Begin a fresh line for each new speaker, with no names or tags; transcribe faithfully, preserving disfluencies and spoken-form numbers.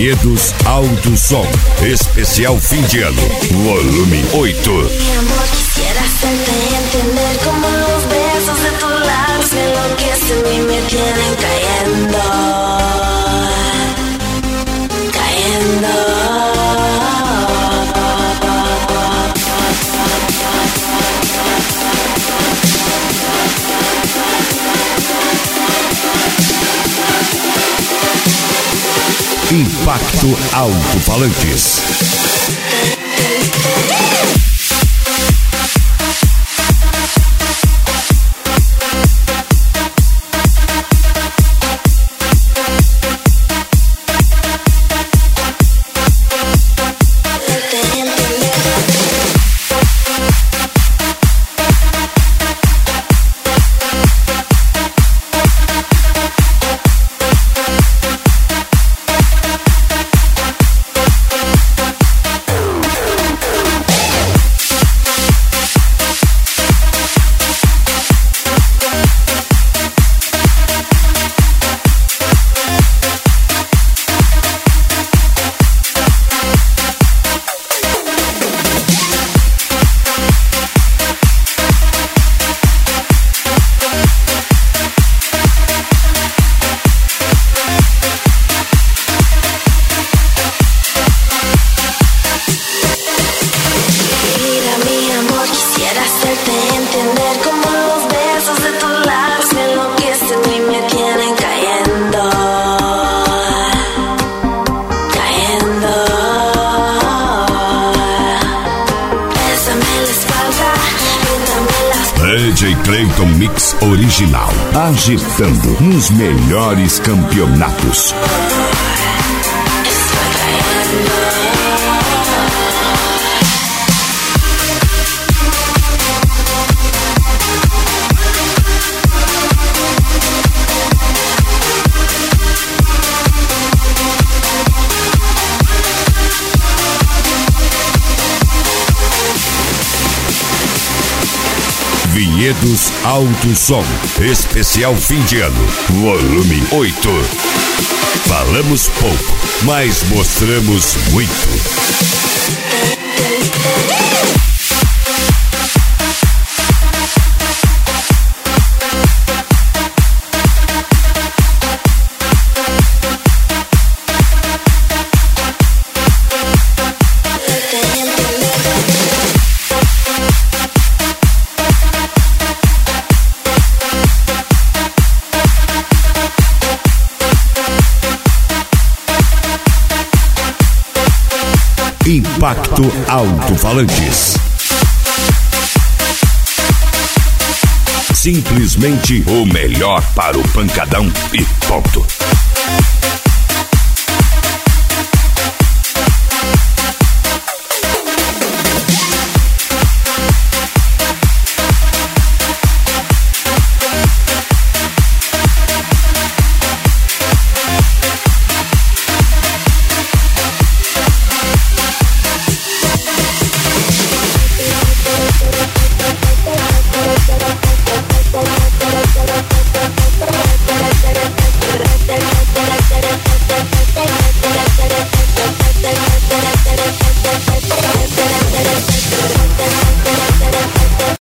Vinhedos Alto Som, especial fim de ano, volume oito.
Mi amor, quisiera hacerte entender como los besos de tus labios me enloquecen y me tienen cayendo, cayendo.
Impacto Alto-Falantes. D J Clayton Mix Original, agitando nos melhores campeonatos. Vinhedos Alto Som, especial fim de ano, volume oito. Falamos pouco, mas mostramos muito. Impacto Alto-Falantes. Simplesmente o melhor para o pancadão e ponto.